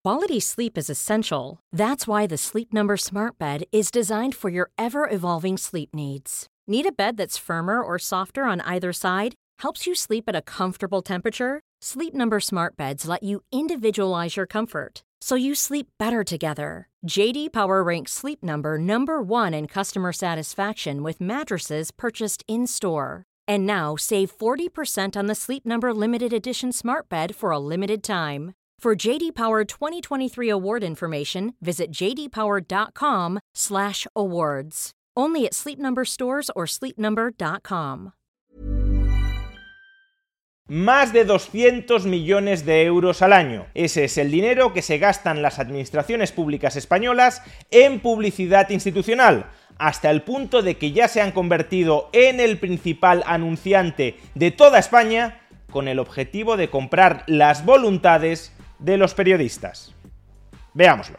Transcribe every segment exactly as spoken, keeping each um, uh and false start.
Quality sleep is essential. That's why the Sleep Number Smart Bed is designed for your ever-evolving sleep needs. Need a bed that's firmer or softer on either side? Helps you sleep at a comfortable temperature? Sleep Number Smart Beds let you individualize your comfort, so you sleep better together. J D Power ranks Sleep Number number one in customer satisfaction with mattresses purchased in-store. And now, save forty percent on the Sleep Number Limited Edition Smart Bed for a limited time. For J D Power twenty twenty-three award information, visit j d power dot com slash awards. Only at Sleep Number stores or sleep number dot com. Más de doscientos millones de euros al año. Ese es el dinero que se gastan las administraciones públicas españolas en publicidad institucional, hasta el punto de que ya se han convertido en el principal anunciante de toda España, con el objetivo de comprar las voluntades de los periodistas. Veámoslo.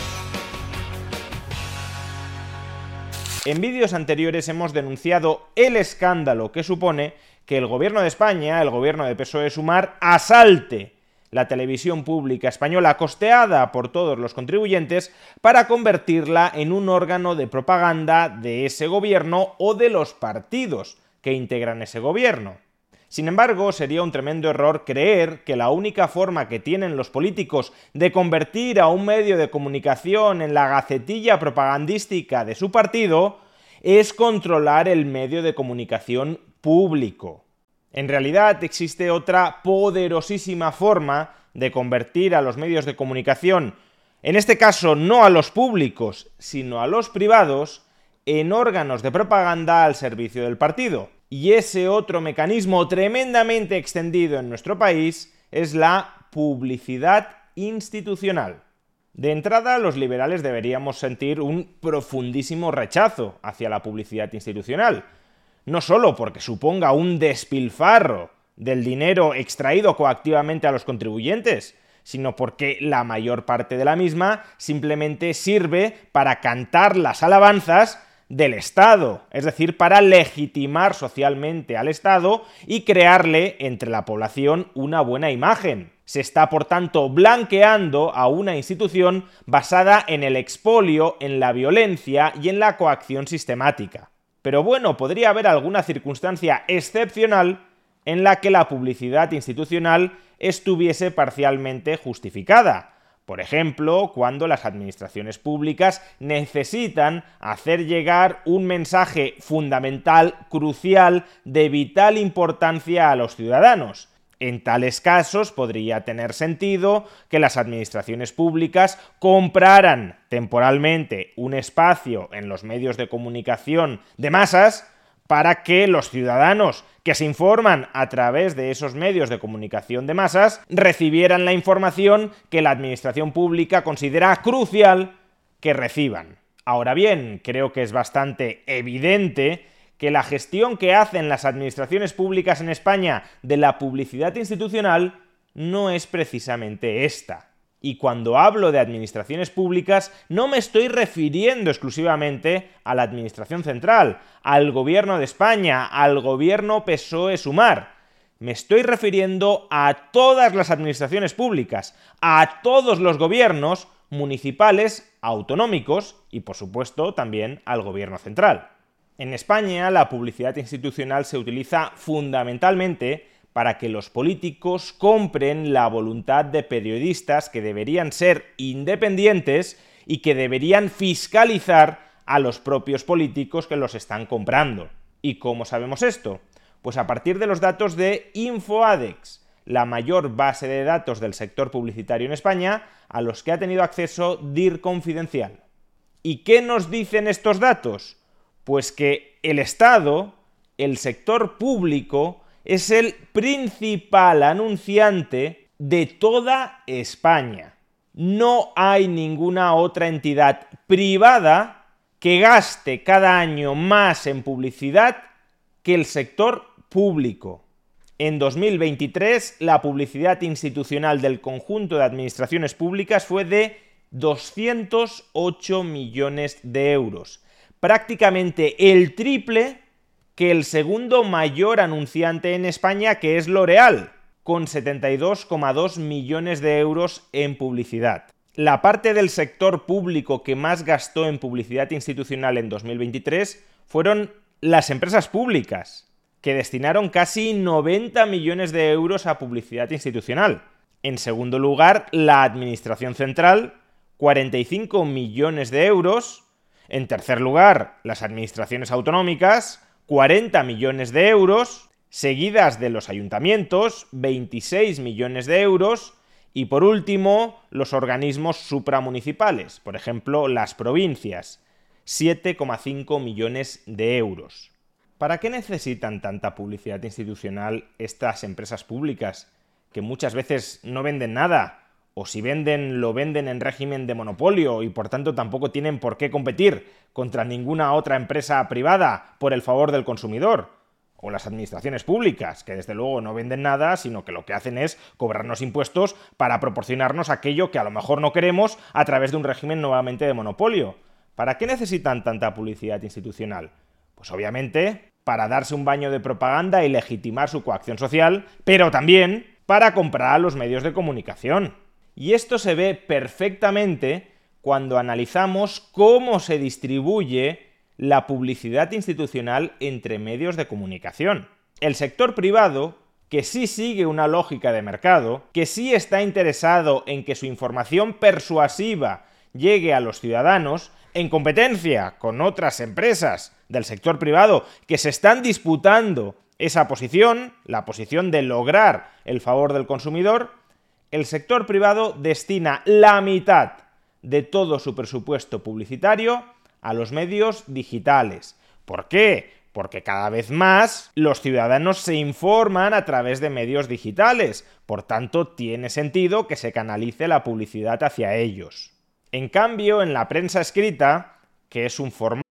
En vídeos anteriores hemos denunciado el escándalo que supone que el gobierno de España, el gobierno de P S O E-Sumar, asalte la televisión pública española costeada por todos los contribuyentes para convertirla en un órgano de propaganda de ese gobierno o de los partidos que integran ese gobierno. Sin embargo, sería un tremendo error creer que la única forma que tienen los políticos de convertir a un medio de comunicación en la gacetilla propagandística de su partido es controlar el medio de comunicación público. En realidad existe otra poderosísima forma de convertir a los medios de comunicación, en este caso no a los públicos, sino a los privados, en órganos de propaganda al servicio del partido. Y ese otro mecanismo tremendamente extendido en nuestro país es la publicidad institucional. De entrada, los liberales deberíamos sentir un profundísimo rechazo hacia la publicidad institucional. No solo porque suponga un despilfarro del dinero extraído coactivamente a los contribuyentes, sino porque la mayor parte de la misma simplemente sirve para cantar las alabanzas del Estado, es decir, para legitimar socialmente al Estado y crearle entre la población una buena imagen. Se está, por tanto, blanqueando a una institución basada en el expolio, en la violencia y en la coacción sistemática. Pero bueno, podría haber alguna circunstancia excepcional en la que la publicidad institucional estuviese parcialmente justificada. Por ejemplo, cuando las administraciones públicas necesitan hacer llegar un mensaje fundamental, crucial, de vital importancia a los ciudadanos. En tales casos podría tener sentido que las administraciones públicas compraran temporalmente un espacio en los medios de comunicación de masas para que los ciudadanos que se informan a través de esos medios de comunicación de masas recibieran la información que la administración pública considera crucial que reciban. Ahora bien, creo que es bastante evidente que la gestión que hacen las administraciones públicas en España de la publicidad institucional no es precisamente esta. Y cuando hablo de administraciones públicas, no me estoy refiriendo exclusivamente a la administración central, al gobierno de España, al gobierno P S O E-Sumar. Me estoy refiriendo a todas las administraciones públicas, a todos los gobiernos municipales, autonómicos y, por supuesto, también al gobierno central. En España, la publicidad institucional se utiliza fundamentalmente para que los políticos compren la voluntad de periodistas que deberían ser independientes y que deberían fiscalizar a los propios políticos que los están comprando. ¿Y cómo sabemos esto? Pues a partir de los datos de InfoAdex, la mayor base de datos del sector publicitario en España, a los que ha tenido acceso D I R Confidencial. ¿Y qué nos dicen estos datos? Pues que el Estado, el sector público, es el principal anunciante de toda España. No hay ninguna otra entidad privada que gaste cada año más en publicidad que el sector público. En dos mil veintitrés, la publicidad institucional del conjunto de administraciones públicas fue de doscientos ocho millones de euros, prácticamente el triple que el segundo mayor anunciante en España, que es L'Oréal. con setenta y dos coma dos millones de euros en publicidad. La parte del sector público que más gastó en publicidad institucional en dos mil veintitrés fueron las empresas públicas, que destinaron casi noventa millones de euros a publicidad institucional. En segundo lugar, la Administración Central, cuarenta y cinco millones de euros. En tercer lugar, las administraciones autonómicas, cuarenta millones de euros, seguidas de los ayuntamientos, veintiséis millones de euros, y por último, los organismos supramunicipales, por ejemplo, las provincias, siete coma cinco millones de euros. ¿Para qué necesitan tanta publicidad institucional estas empresas públicas, que muchas veces no venden nada? O si venden, lo venden en régimen de monopolio y por tanto tampoco tienen por qué competir contra ninguna otra empresa privada por el favor del consumidor. O las administraciones públicas, que desde luego no venden nada, sino que lo que hacen es cobrarnos impuestos para proporcionarnos aquello que a lo mejor no queremos a través de un régimen nuevamente de monopolio. ¿Para qué necesitan tanta publicidad institucional? Pues obviamente para darse un baño de propaganda y legitimar su coacción social, pero también para comprar a los medios de comunicación. Y esto se ve perfectamente cuando analizamos cómo se distribuye la publicidad institucional entre medios de comunicación. El sector privado, que sí sigue una lógica de mercado, que sí está interesado en que su información persuasiva llegue a los ciudadanos, en competencia con otras empresas del sector privado que se están disputando esa posición, la posición de lograr el favor del consumidor, el sector privado destina la mitad de todo su presupuesto publicitario a los medios digitales. ¿Por qué? Porque cada vez más los ciudadanos se informan a través de medios digitales. Por tanto, tiene sentido que se canalice la publicidad hacia ellos. En cambio, en la prensa escrita, que es un formato...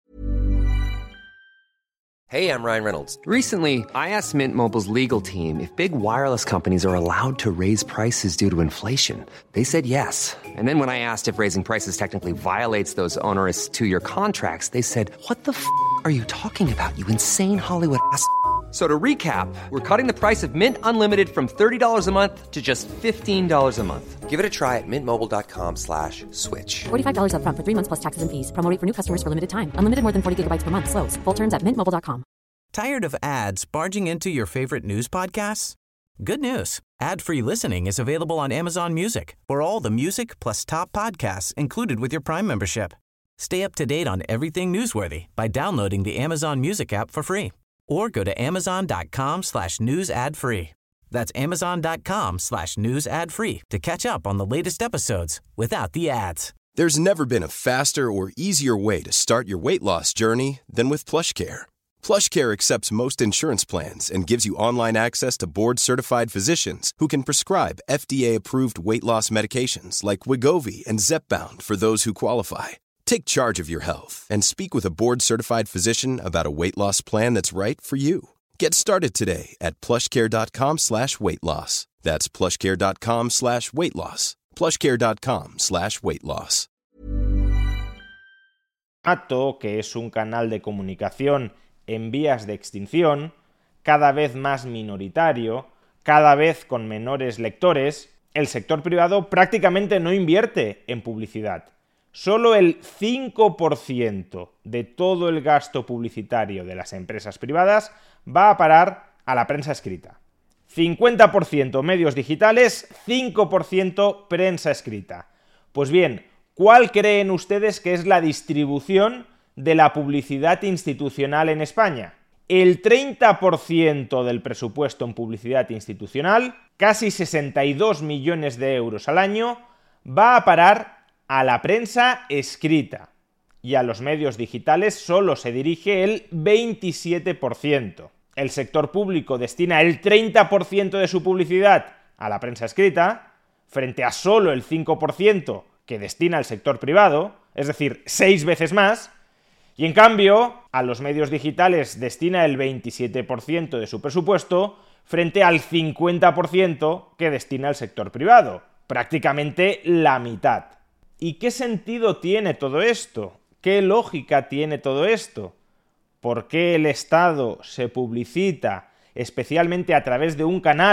Hey, I'm Ryan Reynolds. Recently, I asked Mint Mobile's legal team if big wireless companies are allowed to raise prices due to inflation. They said yes. And then when I asked if raising prices technically violates those onerous two-year contracts, they said, what the f*** are you talking about, you insane Hollywood ass f- So to recap, we're cutting the price of Mint Unlimited from thirty dollars a month to just fifteen dollars a month. Give it a try at mintmobile.com slash switch. forty-five dollars up front for three months plus taxes and fees. Promo rate for new customers for limited time. Unlimited more than forty gigabytes per month. Slows full terms at mint mobile dot com. Tired of ads barging into your favorite news podcasts? Good news. Ad-free listening is available on Amazon Music for all the music plus top podcasts included with your Prime membership. Stay up to date on everything newsworthy by downloading the Amazon Music app for free. Or go to amazon.com slash news ad free. That's amazon.com slash news ad free to catch up on the latest episodes without the ads. There's never been a faster or easier way to start your weight loss journey than with PlushCare. PlushCare accepts most insurance plans and gives you online access to board-certified physicians who can prescribe F D A-approved weight loss medications like Wegovy and Zepbound for those who qualify. Take charge of your health and speak with a board-certified physician about a weight loss plan that's right for you. Get started today at plushcare.com slash weight loss. That's plushcare.com slash weight loss. plushcare.com slash weight loss. Que es un canal de comunicación en vías de extinción, cada vez más minoritario, cada vez con menores lectores, el sector privado prácticamente no invierte en publicidad. Solo el cinco por ciento de todo el gasto publicitario de las empresas privadas va a parar a la prensa escrita. cincuenta por ciento medios digitales, cinco por ciento prensa escrita. Pues bien, ¿cuál creen ustedes que es la distribución de la publicidad institucional en España? El treinta por ciento del presupuesto en publicidad institucional, casi sesenta y dos millones de euros al año, va a parar a la prensa escrita, y a los medios digitales solo se dirige el veintisiete por ciento. El sector público destina el treinta por ciento de su publicidad a la prensa escrita, frente a solo el cinco por ciento que destina el sector privado, es decir, seis veces más, y en cambio a los medios digitales destina el veintisiete por ciento de su presupuesto, frente al cincuenta por ciento que destina el sector privado, prácticamente la mitad. ¿Y qué sentido tiene todo esto? ¿Qué lógica tiene todo esto? ¿Por qué el Estado se publicita, especialmente a través de un canal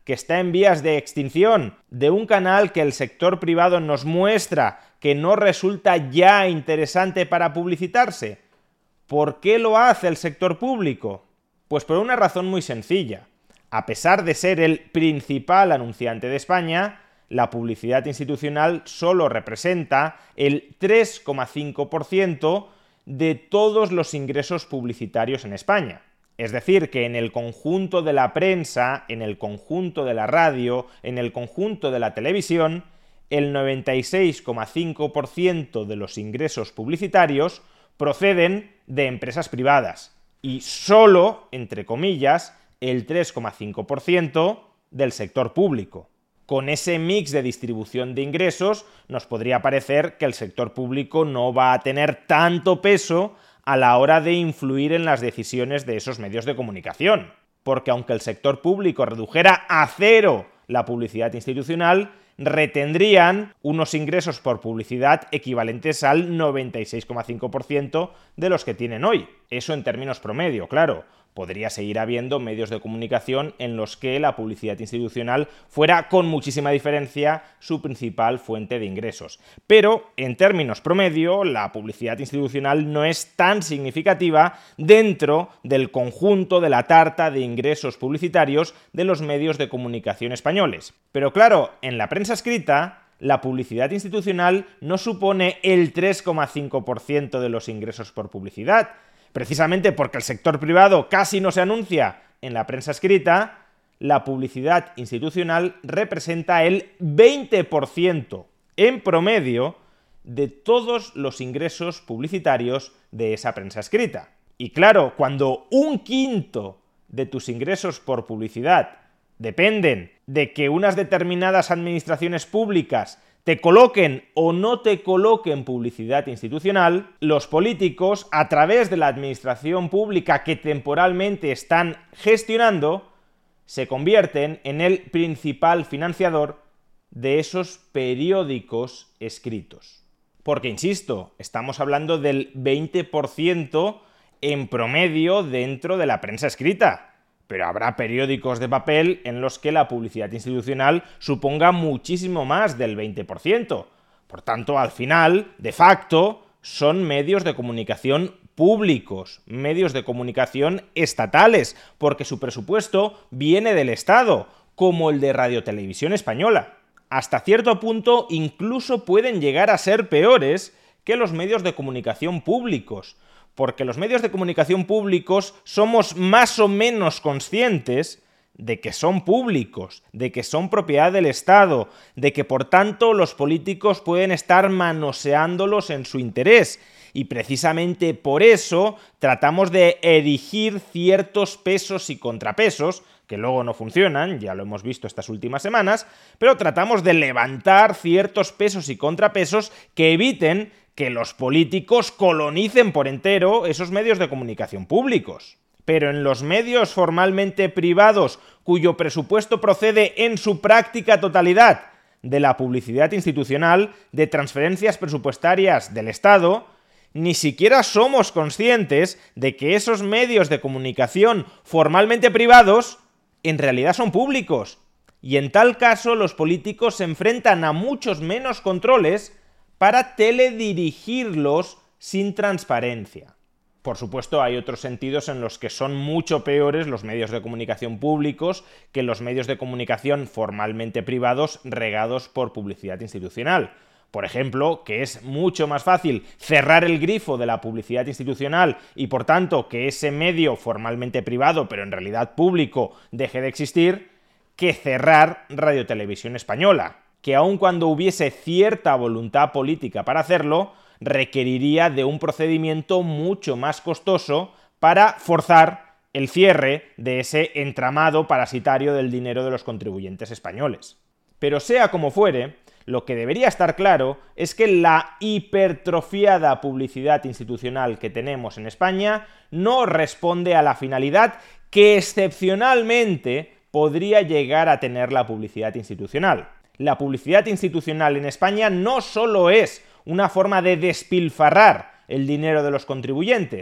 que está en vías de extinción, de un canal que el sector privado nos muestra que no resulta ya interesante para publicitarse? ¿Por qué lo hace el sector público? Pues por una razón muy sencilla. A pesar de ser el principal anunciante de España, la publicidad institucional solo representa el tres coma cinco por ciento de todos los ingresos publicitarios en España. Es decir, que en el conjunto de la prensa, en el conjunto de la radio, en el conjunto de la televisión, el noventa y seis coma cinco por ciento de los ingresos publicitarios proceden de empresas privadas y solo, entre comillas, el tres coma cinco por ciento del sector público. Con ese mix de distribución de ingresos, nos podría parecer que el sector público no va a tener tanto peso a la hora de influir en las decisiones de esos medios de comunicación. Porque aunque el sector público redujera a cero la publicidad institucional, retendrían unos ingresos por publicidad equivalentes al noventa y seis coma cinco por ciento de los que tienen hoy. Eso en términos promedio, claro. Podría seguir habiendo medios de comunicación en los que la publicidad institucional fuera con muchísima diferencia su principal fuente de ingresos. Pero, en términos promedio, la publicidad institucional no es tan significativa dentro del conjunto de la tarta de ingresos publicitarios de los medios de comunicación españoles. Pero claro, en la prensa escrita, la publicidad institucional no supone el tres coma cinco por ciento de los ingresos por publicidad. Precisamente porque el sector privado casi no se anuncia en la prensa escrita, la publicidad institucional representa el veinte por ciento en promedio de todos los ingresos publicitarios de esa prensa escrita. Y claro, cuando un quinto de tus ingresos por publicidad dependen de que unas determinadas administraciones públicas te coloquen o no te coloquen publicidad institucional, los políticos, a través de la administración pública que temporalmente están gestionando, se convierten en el principal financiador de esos periódicos escritos. Porque, insisto, estamos hablando del veinte por ciento en promedio dentro de la prensa escrita. Pero habrá periódicos de papel en los que la publicidad institucional suponga muchísimo más del veinte por ciento. Por tanto, al final, de facto, son medios de comunicación públicos, medios de comunicación estatales, porque su presupuesto viene del Estado, como el de Radio Televisión Española. Hasta cierto punto, incluso pueden llegar a ser peores que los medios de comunicación públicos, porque los medios de comunicación públicos somos más o menos conscientes de que son públicos, de que son propiedad del Estado, de que por tanto los políticos pueden estar manoseándolos en su interés, y precisamente por eso tratamos de erigir ciertos pesos y contrapesos, que luego no funcionan, ya lo hemos visto estas últimas semanas, pero tratamos de levantar ciertos pesos y contrapesos que eviten que los políticos colonicen por entero esos medios de comunicación públicos. Pero en los medios formalmente privados, cuyo presupuesto procede en su práctica totalidad de la publicidad institucional, de transferencias presupuestarias del Estado, ni siquiera somos conscientes de que esos medios de comunicación formalmente privados en realidad son públicos. Y en tal caso los políticos se enfrentan a muchos menos controles para teledirigirlos sin transparencia. Por supuesto, hay otros sentidos en los que son mucho peores los medios de comunicación públicos que los medios de comunicación formalmente privados regados por publicidad institucional. Por ejemplo, que es mucho más fácil cerrar el grifo de la publicidad institucional y, por tanto, que ese medio formalmente privado, pero en realidad público, deje de existir, que cerrar Radio Televisión Española, que aun cuando hubiese cierta voluntad política para hacerlo, requeriría de un procedimiento mucho más costoso para forzar el cierre de ese entramado parasitario del dinero de los contribuyentes españoles. Pero sea como fuere, lo que debería estar claro es que la hipertrofiada publicidad institucional que tenemos en España no responde a la finalidad que excepcionalmente podría llegar a tener la publicidad institucional. La publicidad institucional en España no solo es una forma de despilfarrar el dinero de los contribuyentes,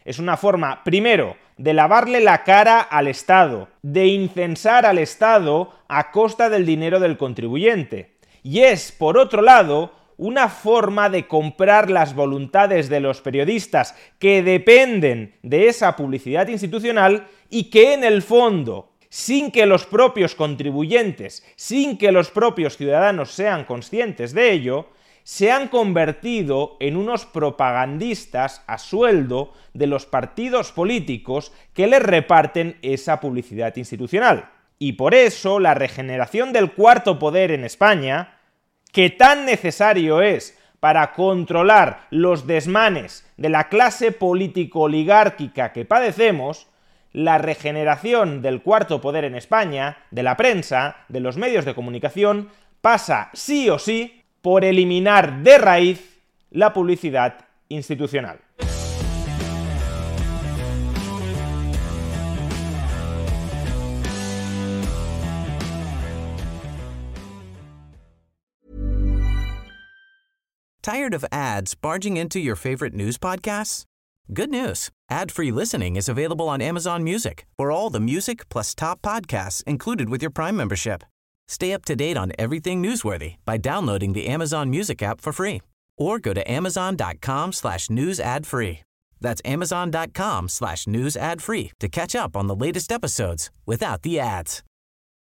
Es una forma, primero, de lavarle la cara al Estado, de incensar al Estado a costa del dinero del contribuyente. Y es, por otro lado, una forma de comprar las voluntades de los periodistas que dependen de esa publicidad institucional y que en el fondo, sin que los propios contribuyentes, sin que los propios ciudadanos sean conscientes de ello, se han convertido en unos propagandistas a sueldo de los partidos políticos que les reparten esa publicidad institucional. Y por eso la regeneración del cuarto poder en España, que tan necesario es para controlar los desmanes de la clase político-oligárquica que padecemos, la regeneración del cuarto poder en España, de la prensa, de los medios de comunicación, pasa sí o sí por eliminar de raíz la publicidad institucional. Tired of ads barging into your favorite news podcasts? Good news. Ad-free listening is available on Amazon Music for all the music plus top podcasts included with your Prime membership. Stay up to date on everything newsworthy by downloading the Amazon Music app for free or go to amazon.com slash news ad free. That's amazon.com slash news ad free to catch up on the latest episodes without the ads.